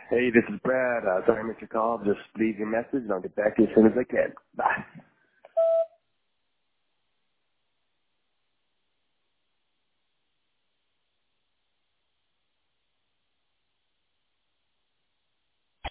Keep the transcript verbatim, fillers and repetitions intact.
Hey, this is Brad. Uh, sorry I missed your call. Just leave your message and I'll get back to you as soon as I can. Bye.